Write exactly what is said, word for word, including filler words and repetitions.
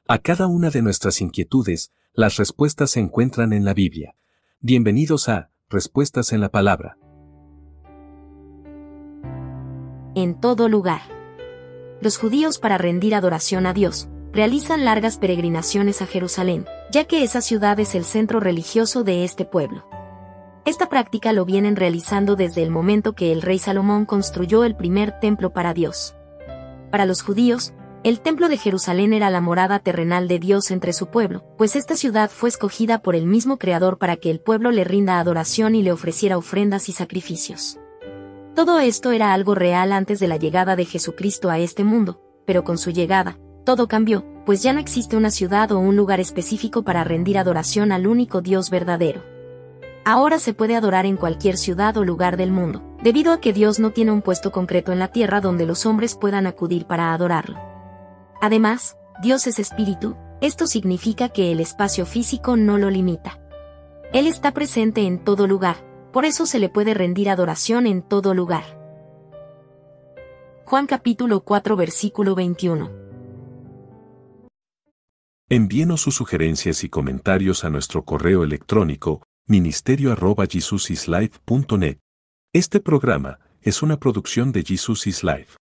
A cada una de nuestras inquietudes, las respuestas se encuentran en la Biblia. Bienvenidos a Respuestas en la Palabra. En todo lugar. Los judíos, para rendir adoración a Dios, realizan largas peregrinaciones a Jerusalén, ya que esa ciudad es el centro religioso de este pueblo. Esta práctica lo vienen realizando desde el momento que el rey Salomón construyó el primer templo para Dios. Para los judíos, el templo de Jerusalén era la morada terrenal de Dios entre su pueblo, pues esta ciudad fue escogida por el mismo Creador para que el pueblo le rinda adoración y le ofreciera ofrendas y sacrificios. Todo esto era algo real antes de la llegada de Jesucristo a este mundo, pero con su llegada, todo cambió, pues ya no existe una ciudad o un lugar específico para rendir adoración al único Dios verdadero. Ahora se puede adorar en cualquier ciudad o lugar del mundo, debido a que Dios no tiene un puesto concreto en la tierra donde los hombres puedan acudir para adorarlo. Además, Dios es espíritu, esto significa que el espacio físico no lo limita. Él está presente en todo lugar, por eso se le puede rendir adoración en todo lugar. Juan capítulo cuatro versículo veintiuno. Envíenos sus sugerencias y comentarios a nuestro correo electrónico ministerio arroba jesusislife punto net. Este programa es una producción de Jesus is Life.